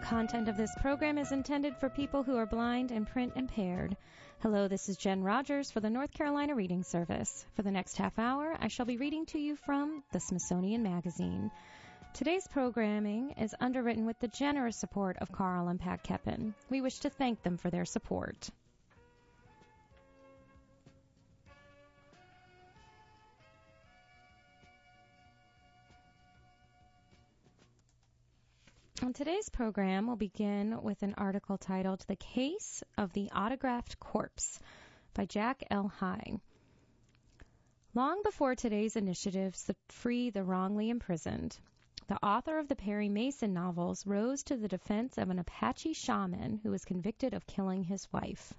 content of this program is intended for people who are blind and print impaired. Hello, this is Jen Rogers for the North Carolina Reading Service. For the next half hour, I shall be reading to you from the Smithsonian Magazine. Today's programming is underwritten with the generous support of Carl and Pat Keppen. We wish to thank them for their support. On today's program, we'll begin with an article titled The Case of the Autographed Corpse by Jack L. High. Long before today's initiatives to free the wrongly imprisoned, the author of the Perry Mason novels rose to the defense of an Apache shaman who was convicted of killing his wife.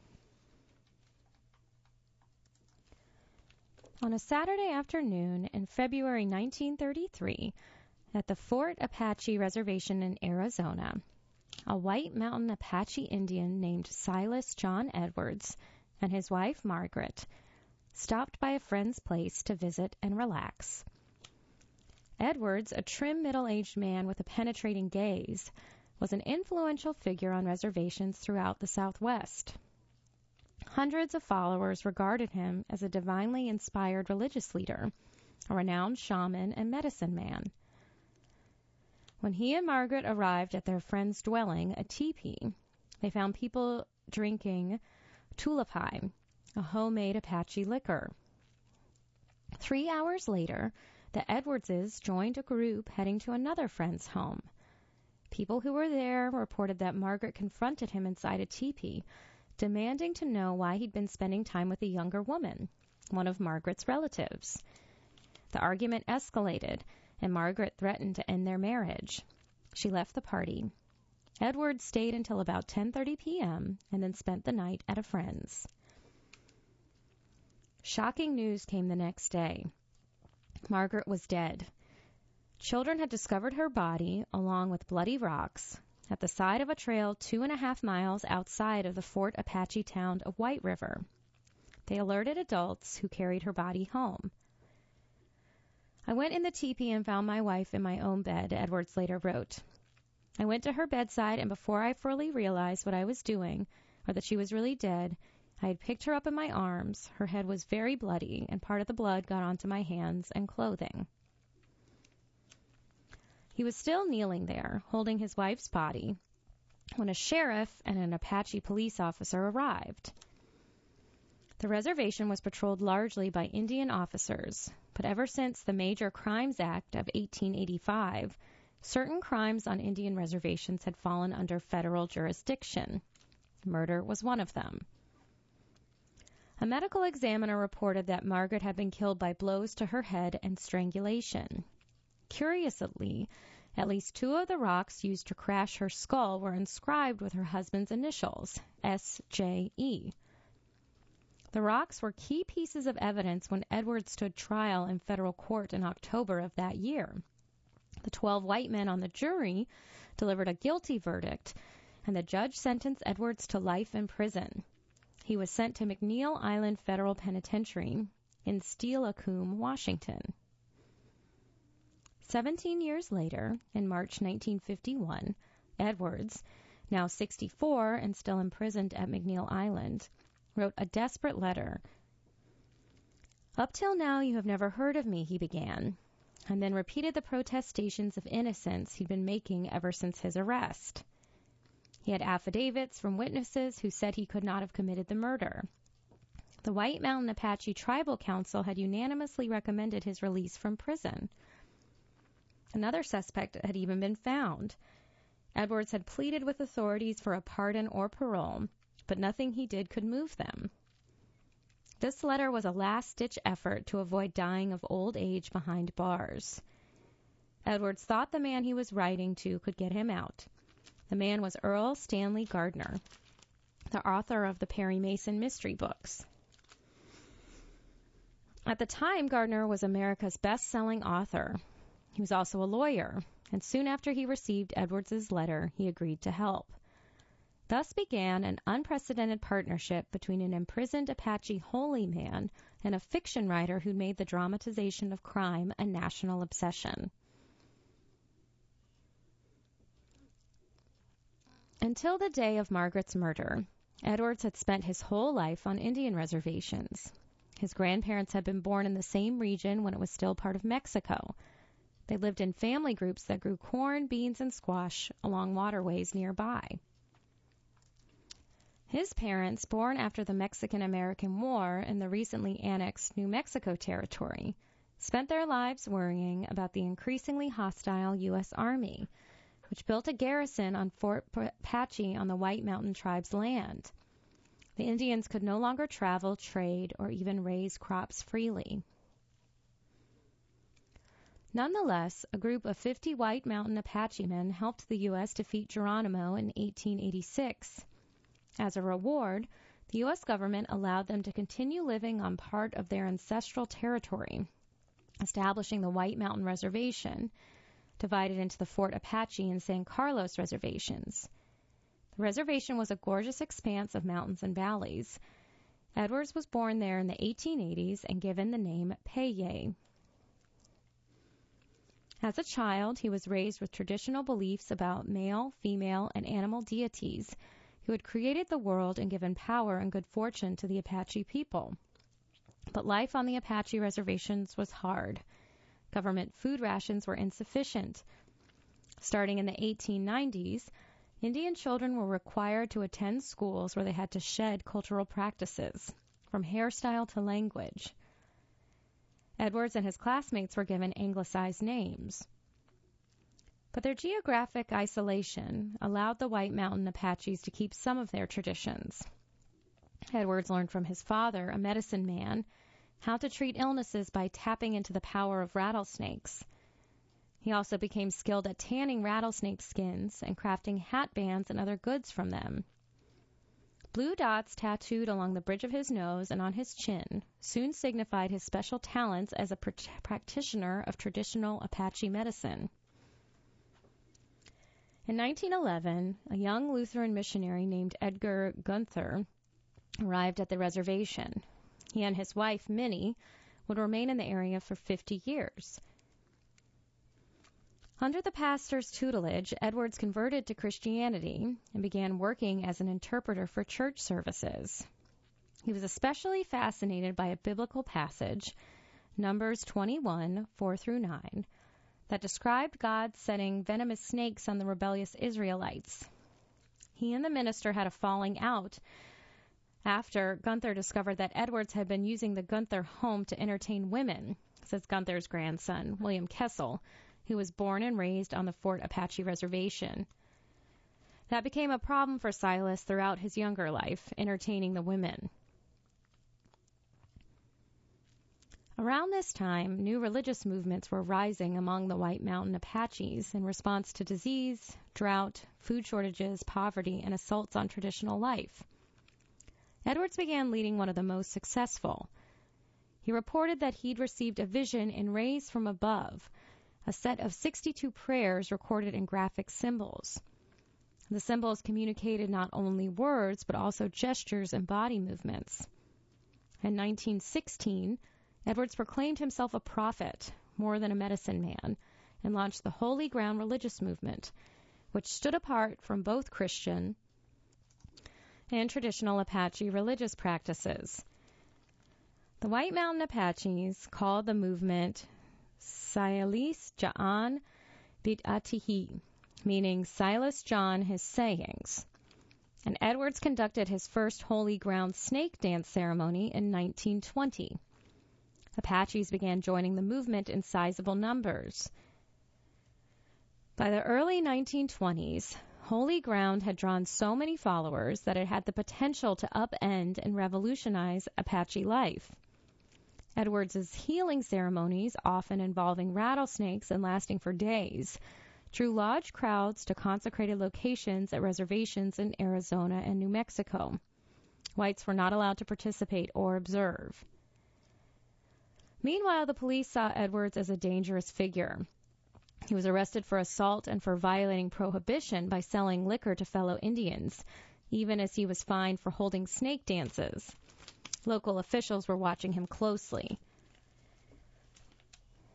On a Saturday afternoon in February 1933, at the Fort Apache Reservation in Arizona, a White Mountain Apache Indian named Silas John Edwards and his wife Margaret stopped by a friend's place to visit and relax. Edwards, a trim middle-aged man with a penetrating gaze, was an influential figure on reservations throughout the Southwest. Hundreds of followers regarded him as a divinely inspired religious leader, a renowned shaman and medicine man. When he and Margaret arrived at their friend's dwelling, a teepee, they found people drinking tulapai, a homemade Apache liquor. 3 hours later, the Edwardses joined a group heading to another friend's home. People who were there reported that Margaret confronted him inside a teepee, demanding to know why he'd been spending time with a younger woman, one of Margaret's relatives. The argument escalated, and Margaret threatened to end their marriage. She left the party. Edward stayed until about 10:30 p.m. and then spent the night at a friend's. Shocking news came the next day. Margaret was dead. Children had discovered her body, along with bloody rocks, at the side of a trail 2.5 miles outside of the Fort Apache town of White River. They alerted adults who carried her body home. I went in the teepee and found my wife in my own bed, Edwards later wrote. I went to her bedside, and before I fully realized what I was doing, or that she was really dead, I had picked her up in my arms. Her head was very bloody, and part of the blood got onto my hands and clothing. He was still kneeling there, holding his wife's body, when a sheriff and an Apache police officer arrived. The reservation was patrolled largely by Indian officers, but ever since the Major Crimes Act of 1885, certain crimes on Indian reservations had fallen under federal jurisdiction. Murder was one of them. A medical examiner reported that Margaret had been killed by blows to her head and strangulation. Curiously, at least 2 of the rocks used to crash her skull were inscribed with her husband's initials, S.J.E. The rocks were key pieces of evidence when Edwards stood trial in federal court in October of that year. The 12 white men on the jury delivered a guilty verdict, and the judge sentenced Edwards to life in prison. He was sent to McNeil Island Federal Penitentiary in Steilacoom, Washington. 17 years later, in March 1951, Edwards, now 64 and still imprisoned at McNeil Island, wrote a desperate letter. Up till now you have never heard of me, he began, and then repeated the protestations of innocence he'd been making ever since his arrest. He had affidavits from witnesses who said he could not have committed the murder. The White Mountain Apache Tribal Council had unanimously recommended his release from prison. Another suspect had even been found. Edwards had pleaded with authorities for a pardon or parole, but nothing he did could move them. This letter was a last-ditch effort to avoid dying of old age behind bars. Edwards thought the man he was writing to could get him out. The man was Earl Stanley Gardner, the author of the Perry Mason mystery books. At the time, Gardner was America's best-selling author. He was also a lawyer, and soon after he received Edwards's letter, he agreed to help. Thus began an unprecedented partnership between an imprisoned Apache holy man and a fiction writer who made the dramatization of crime a national obsession. Until the day of Margaret's murder, Edwards had spent his whole life on Indian reservations. His grandparents had been born in the same region when it was still part of Mexico. They lived in family groups that grew corn, beans, and squash along waterways nearby. His parents, born after the Mexican-American War in the recently annexed New Mexico territory, spent their lives worrying about the increasingly hostile U.S. Army, which built a garrison on Fort Apache on the White Mountain Tribe's land. The Indians could no longer travel, trade, or even raise crops freely. Nonetheless, a group of 50 White Mountain Apache men helped the U.S. defeat Geronimo in 1886. As a reward, the U.S. government allowed them to continue living on part of their ancestral territory, establishing the White Mountain Reservation, divided into the Fort Apache and San Carlos reservations. The reservation was a gorgeous expanse of mountains and valleys. Edwards was born there in the 1880s and given the name Peye. As a child, he was raised with traditional beliefs about male, female, and animal deities who had created the world and given power and good fortune to the Apache people. But life on the Apache reservations was hard. Government food rations were insufficient. Starting in the 1890s, Indian children were required to attend schools where they had to shed cultural practices, from hairstyle to language. Edwards and his classmates were given anglicized names. But their geographic isolation allowed the White Mountain Apaches to keep some of their traditions. Edwards learned from his father, a medicine man, how to treat illnesses by tapping into the power of rattlesnakes. He also became skilled at tanning rattlesnake skins and crafting hat bands and other goods from them. Blue dots tattooed along the bridge of his nose and on his chin soon signified his special talents as a practitioner of traditional Apache medicine. In 1911, a young Lutheran missionary named Edgar Gunther arrived at the reservation. He and his wife, Minnie, would remain in the area for 50 years. Under the pastor's tutelage, Edwards converted to Christianity and began working as an interpreter for church services. He was especially fascinated by a biblical passage, Numbers 21, 4-9, that described God setting venomous snakes on the rebellious Israelites. He and the minister had a falling out after Gunther discovered that Edwards had been using the Gunther home to entertain women, says Gunther's grandson, William Kessel, who was born and raised on the Fort Apache Reservation. That became a problem for Silas throughout his younger life, entertaining the women. Around this time, new religious movements were rising among the White Mountain Apaches in response to disease, drought, food shortages, poverty, and assaults on traditional life. Edwards began leading one of the most successful. He reported that he'd received a vision in Rays from Above, a set of 62 prayers recorded in graphic symbols. The symbols communicated not only words, but also gestures and body movements. In 1916, Edwards proclaimed himself a prophet, more than a medicine man, and launched the Holy Ground religious movement, which stood apart from both Christian and traditional Apache religious practices. The White Mountain Apaches called the movement Silas Ja'an Bid'atihi, meaning Silas John his sayings. And Edwards conducted his first Holy Ground snake dance ceremony in 1920. Apaches began joining the movement in sizable numbers. By the early 1920s, Holy Ground had drawn so many followers that it had the potential to upend and revolutionize Apache life. Edwards' healing ceremonies, often involving rattlesnakes and lasting for days, drew large crowds to consecrated locations at reservations in Arizona and New Mexico. Whites were not allowed to participate or observe. Meanwhile, the police saw Edwards as a dangerous figure. He was arrested for assault and for violating prohibition by selling liquor to fellow Indians, even as he was fined for holding snake dances. Local officials were watching him closely.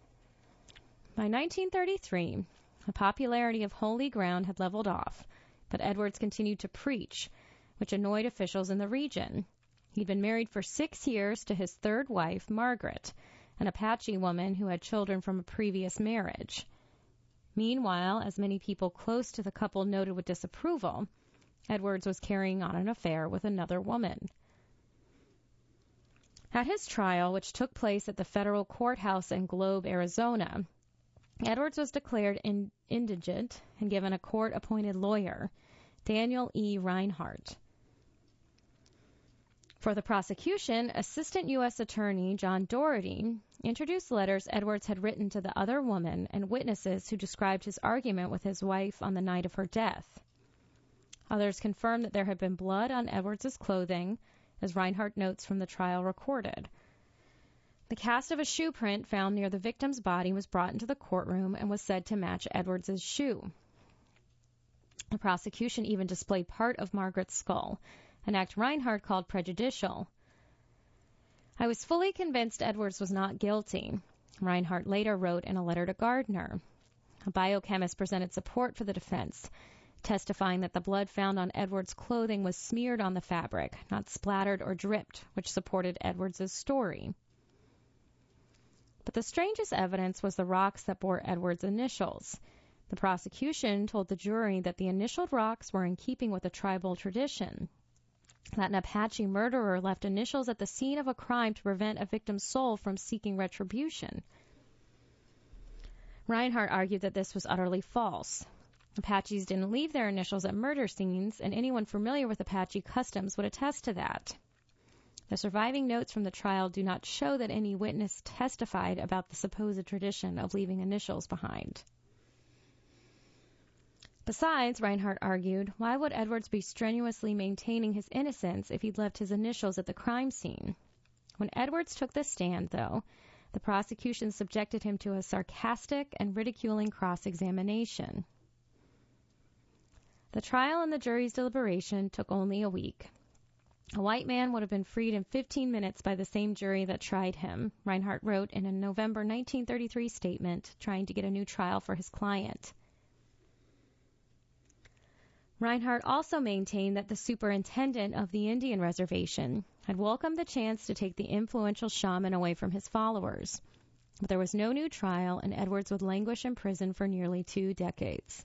By 1933, the popularity of Holy Ground had leveled off, but Edwards continued to preach, which annoyed officials in the region. He'd been married for 6 years to his third wife, Margaret, an Apache woman who had children from a previous marriage. Meanwhile, as many people close to the couple noted with disapproval, Edwards was carrying on an affair with another woman. At his trial, which took place at the federal courthouse in Globe, Arizona, Edwards was declared indigent and given a court-appointed lawyer, Daniel E. Reinhardt. For the prosecution, Assistant U.S. Attorney John Doherty introduced letters Edwards had written to the other woman and witnesses who described his argument with his wife on the night of her death. Others confirmed that there had been blood on Edwards' clothing, as Reinhardt notes from the trial recorded. The cast of a shoe print found near the victim's body was brought into the courtroom and was said to match Edwards' shoe. The prosecution even displayed part of Margaret's skull, an act Reinhardt called prejudicial. I was fully convinced Edwards was not guilty, Reinhardt later wrote in a letter to Gardner. A biochemist presented support for the defense, testifying that the blood found on Edwards' clothing was smeared on the fabric, not splattered or dripped, which supported Edwards' story. But the strangest evidence was the rocks that bore Edwards' initials. The prosecution told the jury that the initialed rocks were in keeping with a tribal tradition, that an Apache murderer left initials at the scene of a crime to prevent a victim's soul from seeking retribution. Reinhardt argued that this was utterly false. Apaches didn't leave their initials at murder scenes, and anyone familiar with Apache customs would attest to that. The surviving notes from the trial do not show that any witness testified about the supposed tradition of leaving initials behind. Besides, Reinhardt argued, why would Edwards be strenuously maintaining his innocence if he'd left his initials at the crime scene? When Edwards took the stand, though, the prosecution subjected him to a sarcastic and ridiculing cross-examination. The trial and the jury's deliberation took only a week. A white man would have been freed in 15 minutes by the same jury that tried him, Reinhardt wrote in a November 1933 statement trying to get a new trial for his client. Reinhardt also maintained that the superintendent of the Indian reservation had welcomed the chance to take the influential shaman away from his followers. But there was no new trial, and Edwards would languish in prison for nearly 2 decades.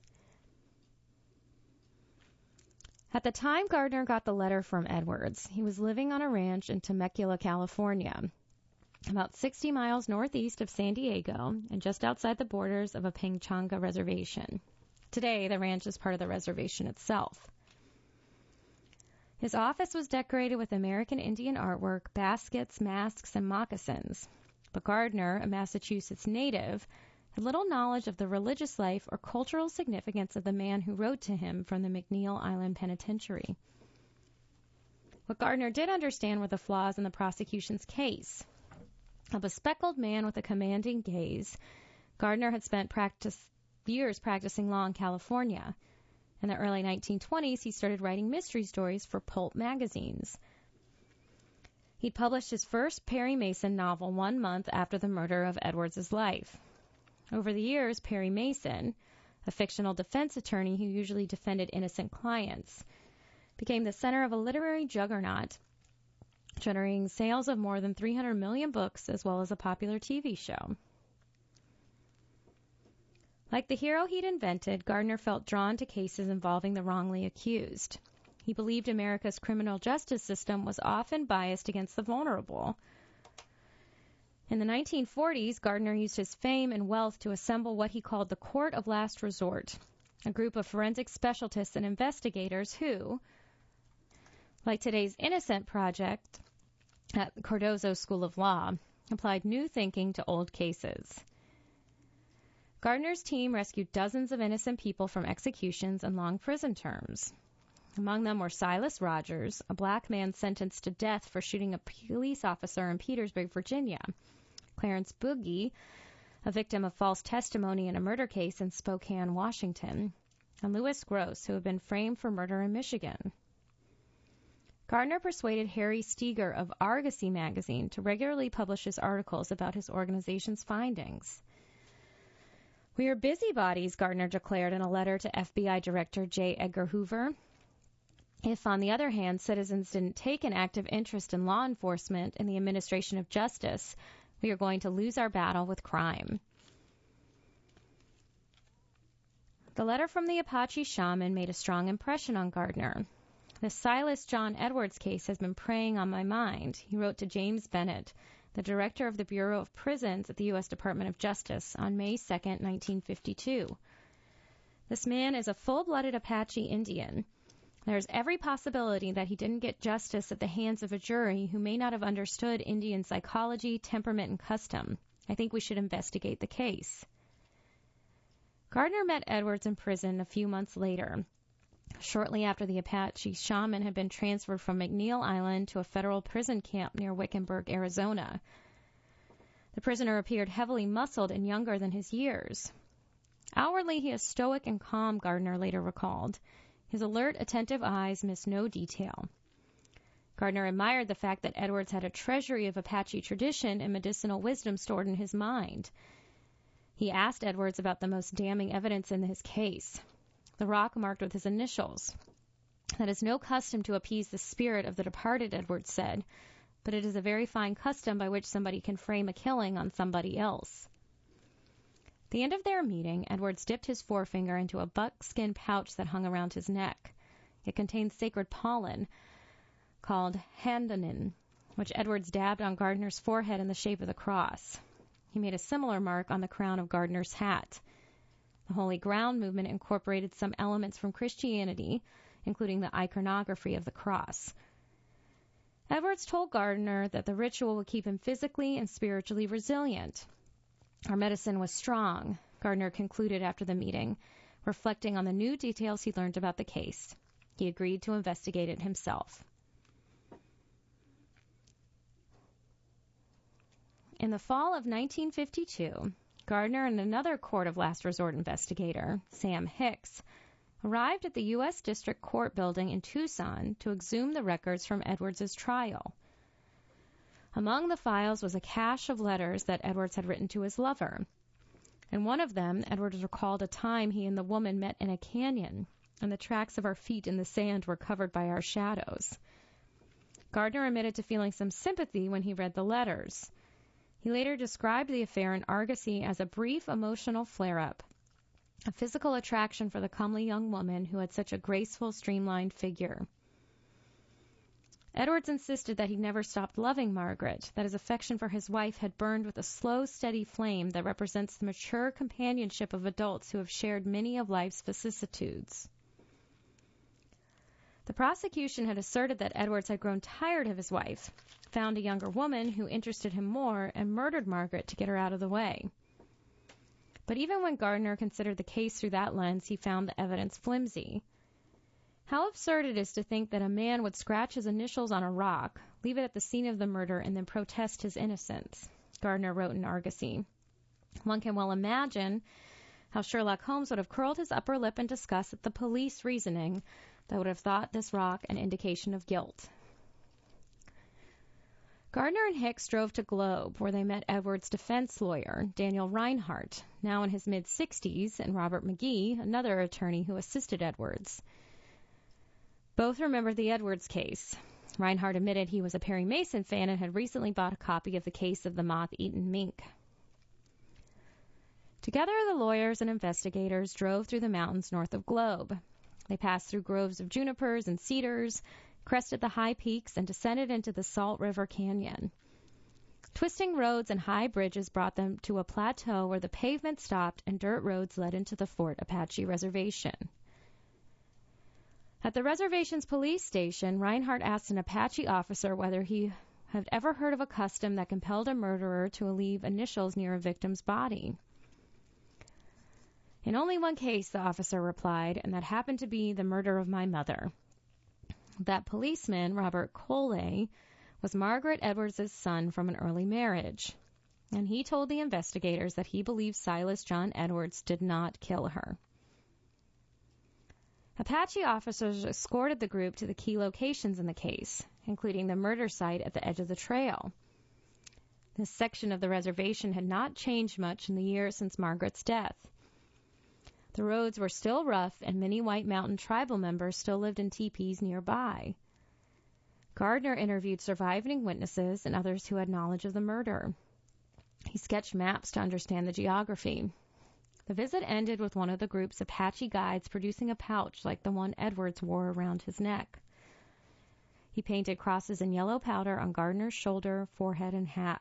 At the time Gardner got the letter from Edwards, he was living on a ranch in Temecula, California, about 60 miles northeast of San Diego and just outside the borders of a Pangchanga reservation. Today, the ranch is part of the reservation itself. His office was decorated with American Indian artwork, baskets, masks, and moccasins. But Gardner, a Massachusetts native, had little knowledge of the religious life or cultural significance of the man who wrote to him from the McNeil Island Penitentiary. What Gardner did understand were the flaws in the prosecution's case. A bespectacled man with a commanding gaze, Gardner had spent years practicing law in California. In the early 1920s, he started writing mystery stories for pulp magazines. He'd published his first Perry Mason novel 1 month after the murder of Edwards' life. Over the years, Perry Mason, a fictional defense attorney who usually defended innocent clients, became the center of a literary juggernaut, generating sales of more than 300 million books as well as a popular TV show. Like the hero he'd invented, Gardner felt drawn to cases involving the wrongly accused. He believed America's criminal justice system was often biased against the vulnerable. In the 1940s, Gardner used his fame and wealth to assemble what he called the Court of Last Resort, a group of forensic specialists and investigators who, like today's Innocent Project at Cardozo School of Law, applied new thinking to old cases. Gardner's team rescued dozens of innocent people from executions and long prison terms. Among them were Silas Rogers, a black man sentenced to death for shooting a police officer in Petersburg, Virginia; Clarence Boogie, a victim of false testimony in a murder case in Spokane, Washington; and Louis Gross, who had been framed for murder in Michigan. Gardner persuaded Harry Steger of Argosy magazine to regularly publish his articles about his organization's findings. "We are busybodies," Gardner declared in a letter to FBI Director J. Edgar Hoover. If, on the other hand, citizens didn't take an active interest in law enforcement and the administration of justice, we are going to lose our battle with crime. The letter from the Apache shaman made a strong impression on Gardner. "The Silas John Edwards case has been preying on my mind," he wrote to James Bennett, the director of the Bureau of Prisons at the U.S. Department of Justice, on May 2, 1952. "This man is a full-blooded Apache Indian. There's every possibility that he didn't get justice at the hands of a jury who may not have understood Indian psychology, temperament, and custom. I think we should investigate the case." Gardner met Edwards in prison a few months later, shortly after the Apache shaman had been transferred from McNeil Island to a federal prison camp near Wickenburg, Arizona. The prisoner appeared heavily muscled and younger than his years. "Outwardly, he is stoic and calm," Gardner later recalled. His alert, attentive eyes missed no detail. Gardner admired the fact that Edwards had a treasury of Apache tradition and medicinal wisdom stored in his mind. He asked Edwards about the most damning evidence in his case, the rock marked with his initials. "That is no custom to appease the spirit of the departed," Edwards said, "but it is a very fine custom by which somebody can frame a killing on somebody else." At the end of their meeting, Edwards dipped his forefinger into a buckskin pouch that hung around his neck. It contained sacred pollen called handanin, which Edwards dabbed on Gardner's forehead in the shape of the cross. He made a similar mark on the crown of Gardner's hat. The Holy Ground movement incorporated some elements from Christianity, including the iconography of the cross. Edwards told Gardner that the ritual would keep him physically and spiritually resilient. "Our medicine was strong," Gardner concluded after the meeting, reflecting on the new details he learned about the case. He agreed to investigate it himself. In the fall of 1952, Gardner and another court of last resort investigator, Sam Hicks, arrived at the U.S. District Court building in Tucson to exhume the records from Edwards' trial. Among the files was a cache of letters that Edwards had written to his lover. In one of them, Edwards recalled a time he and the woman met in a canyon, and the tracks of our feet in the sand were covered by our shadows. Gardner admitted to feeling some sympathy when he read the letters. He later described the affair in Argosy as a brief emotional flare-up, a physical attraction for the comely young woman who had such a graceful, streamlined figure. Edwards insisted that he never stopped loving Margaret, that his affection for his wife had burned with a slow, steady flame that represents the mature companionship of adults who have shared many of life's vicissitudes. The prosecution had asserted that Edwards had grown tired of his wife, found a younger woman who interested him more, and murdered Margaret to get her out of the way. But even when Gardner considered the case through that lens, he found the evidence flimsy. How absurd it is to think that a man would scratch his initials on a rock, leave it at the scene of the murder, and then protest his innocence, Gardner wrote in Argosy. One can well imagine how Sherlock Holmes would have curled his upper lip in disgust at the police reasoning that would have thought this rock an indication of guilt. Gardner and Hicks drove to Globe, where they met Edwards' defense lawyer, Daniel Reinhardt, now in his mid-60s, and Robert McGee, another attorney who assisted Edwards. Both remembered the Edwards case. Reinhardt admitted he was a Perry Mason fan and had recently bought a copy of The Case of the Moth-Eaten Mink. Together, the lawyers and investigators drove through the mountains north of Globe. They passed through groves of junipers and cedars, crested the high peaks, and descended into the Salt River Canyon. Twisting roads and high bridges brought them to a plateau where the pavement stopped and dirt roads led into the Fort Apache Reservation. At the reservation's police station, Reinhardt asked an Apache officer whether he had ever heard of a custom that compelled a murderer to leave initials near a victim's body. In only one case, the officer replied, and that happened to be the murder of my mother. That policeman, Robert Coley, was Margaret Edwards' son from an early marriage, and he told the investigators that he believed Silas John Edwards did not kill her. Apache officers escorted the group to the key locations in the case, including the murder site at the edge of the trail. This section of the reservation had not changed much in the years since Margaret's death. The roads were still rough, and many White Mountain tribal members still lived in teepees nearby. Gardner interviewed surviving witnesses and others who had knowledge of the murder. He sketched maps to understand the geography. The visit ended with one of the group's Apache guides producing a pouch like the one Edwards wore around his neck. He painted crosses in yellow powder on Gardner's shoulder, forehead, and hat.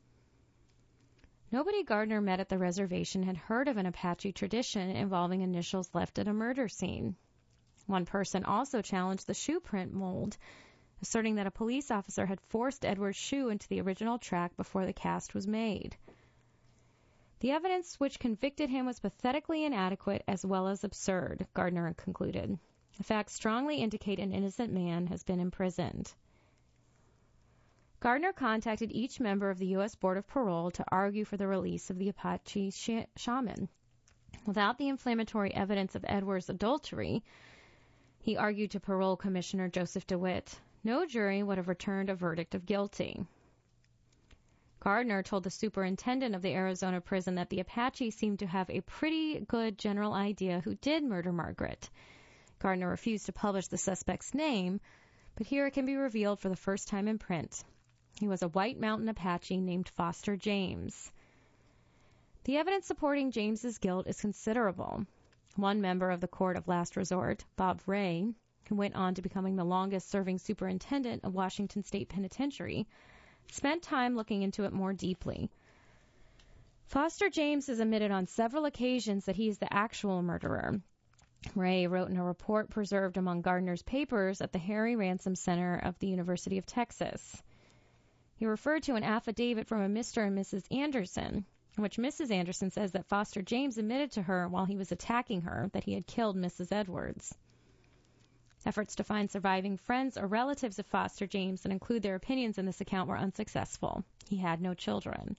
Nobody Gardner met at the reservation had heard of an Apache tradition involving initials left at a murder scene. One person also challenged the shoe print mold, asserting that a police officer had forced Edwards' shoe into the original track before the cast was made. The evidence which convicted him was pathetically inadequate as well as absurd, Gardner concluded. The facts strongly indicate an innocent man has been imprisoned. Gardner contacted each member of the U.S. Board of Parole to argue for the release of the Apache shaman. Without the inflammatory evidence of Edwards' adultery, he argued to Parole Commissioner Joseph DeWitt, no jury would have returned a verdict of guilty. Gardner told the superintendent of the Arizona prison that the Apache seemed to have a pretty good general idea who did murder Margaret. Gardner refused to publish the suspect's name, but here it can be revealed for the first time in print. He was a White Mountain Apache named Foster James. The evidence supporting James's guilt is considerable. One member of the Court of Last Resort, Bob Ray, who went on to becoming the longest-serving superintendent of Washington State Penitentiary, spent time looking into it more deeply. Foster James has admitted on several occasions that he is the actual murderer. Ray wrote in a report preserved among Gardner's papers at the Harry Ransom Center of the University of Texas. He referred to an affidavit from a Mr. and Mrs. Anderson, in which Mrs. Anderson says that Foster James admitted to her while he was attacking her that he had killed Mrs. Edwards. Efforts to find surviving friends or relatives of Foster James and include their opinions in this account were unsuccessful. He had no children.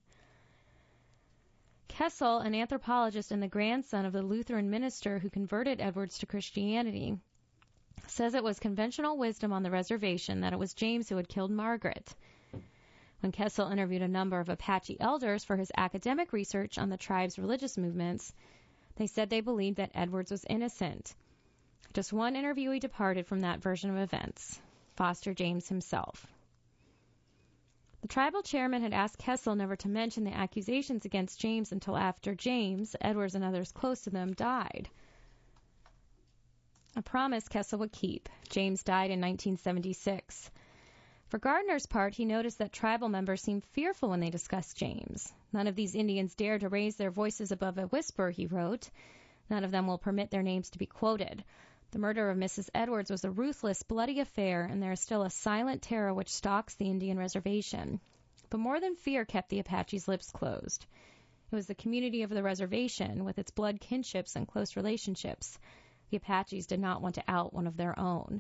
Kessel, an anthropologist and the grandson of the Lutheran minister who converted Edwards to Christianity, says it was conventional wisdom on the reservation that it was James who had killed Margaret. When Kessel interviewed a number of Apache elders for his academic research on the tribe's religious movements, they said they believed that Edwards was innocent. Just one interviewee departed from that version of events, Foster James himself. The tribal chairman had asked Kessel never to mention the accusations against James until after James, Edwards, and others close to them died. A promise Kessel would keep. James died in 1976. For Gardner's part, he noticed that tribal members seemed fearful when they discussed James. None of these Indians dare to raise their voices above a whisper, he wrote. None of them will permit their names to be quoted. The murder of Mrs. Edwards was a ruthless, bloody affair, and there is still a silent terror which stalks the Indian reservation. But more than fear kept the Apaches' lips closed. It was the community of the reservation, with its blood kinships and close relationships. The Apaches did not want to out one of their own.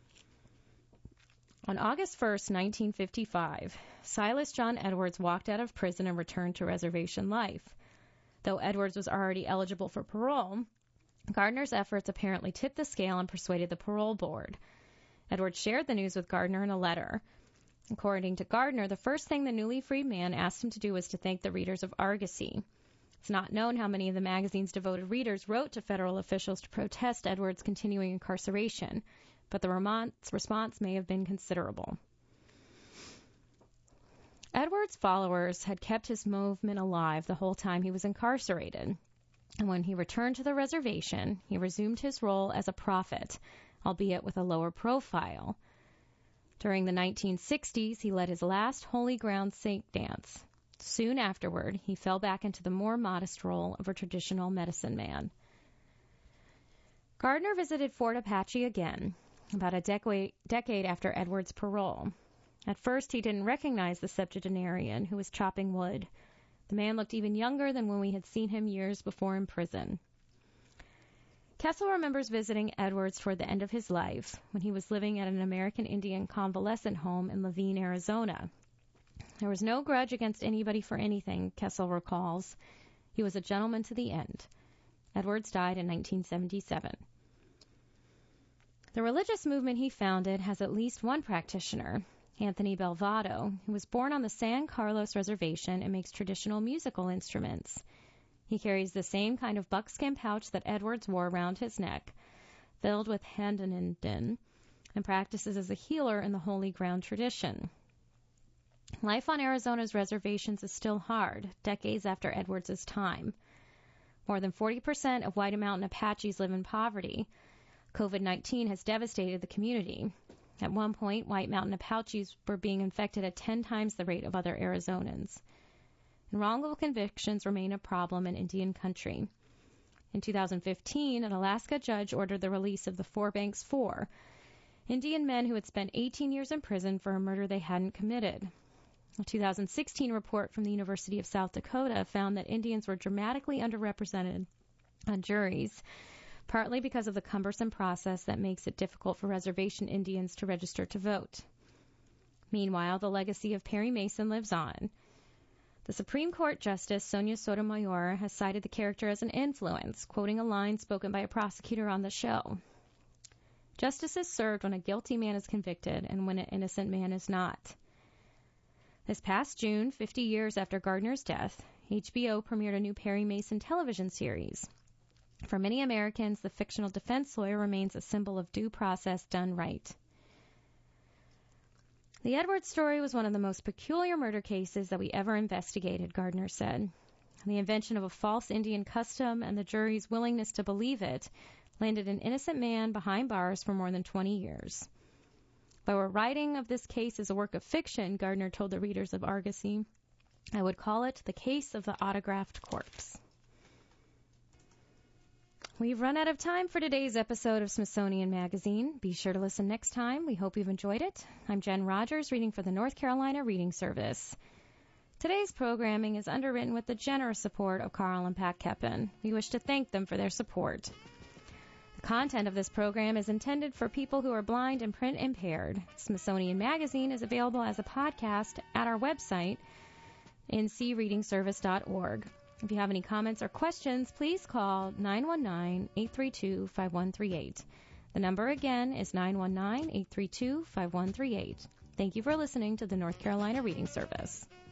On August 1, 1955, Silas John Edwards walked out of prison and returned to reservation life. Though Edwards was already eligible for parole, Gardner's efforts apparently tipped the scale and persuaded the parole board. Edwards shared the news with Gardner in a letter. According to Gardner, the first thing the newly freed man asked him to do was to thank the readers of Argosy. It's not known how many of the magazine's devoted readers wrote to federal officials to protest Edwards' continuing incarceration, but the response may have been considerable. Edwards' followers had kept his movement alive the whole time he was incarcerated. And when he returned to the reservation, he resumed his role as a prophet, albeit with a lower profile. During the 1960s, he led his last Holy Ground Saint dance. Soon afterward, he fell back into the more modest role of a traditional medicine man. Gardner visited Fort Apache again, about a decade after Edwards' parole. At first, he didn't recognize the septuagenarian who was chopping wood. The man looked even younger than when we had seen him years before in prison. Kessel remembers visiting Edwards toward the end of his life, when he was living at an American Indian convalescent home in Laveen, Arizona. There was no grudge against anybody for anything, Kessel recalls. He was a gentleman to the end. Edwards died in 1977. The religious movement he founded has at least one practitioner, Anthony Belvado, who was born on the San Carlos Reservation and makes traditional musical instruments. He carries the same kind of buckskin pouch that Edwards wore around his neck, filled with handaninden, and practices as a healer in the Holy Ground tradition. Life on Arizona's reservations is still hard, decades after Edwards' time. More than 40% of White Mountain Apaches live in poverty. COVID-19 has devastated the community. At one point, White Mountain Apaches were being infected at 10 times the rate of other Arizonans. And wrongful convictions remain a problem in Indian country. In 2015, an Alaska judge ordered the release of the Fairbanks Four, Indian men who had spent 18 years in prison for a murder they hadn't committed. A 2016 report from the University of South Dakota found that Indians were dramatically underrepresented on juries, partly because of the cumbersome process that makes it difficult for reservation Indians to register to vote. Meanwhile, the legacy of Perry Mason lives on. The Supreme Court Justice Sonia Sotomayor has cited the character as an influence, quoting a line spoken by a prosecutor on the show. Justice is served when a guilty man is convicted and when an innocent man is not. This past June, 50 years after Gardner's death, HBO premiered a new Perry Mason television series. For many Americans, the fictional defense lawyer remains a symbol of due process done right. The Edwards story was one of the most peculiar murder cases that we ever investigated, Gardner said. The invention of a false Indian custom and the jury's willingness to believe it landed an innocent man behind bars for more than 20 years. If I were writing of this case as a work of fiction, Gardner told the readers of Argosy, I would call it the case of the autographed corpse. We've run out of time for today's episode of Smithsonian Magazine. Be sure to listen next time. We hope you've enjoyed it. I'm Jen Rogers, reading for the North Carolina Reading Service. Today's programming is underwritten with the generous support of Carl and Pat Keppen. We wish to thank them for their support. The content of this program is intended for people who are blind and print impaired. Smithsonian Magazine is available as a podcast at our website, ncreadingservice.org. If you have any comments or questions, please call 919-832-5138. The number again is 919-832-5138. Thank you for listening to the North Carolina Reading Service.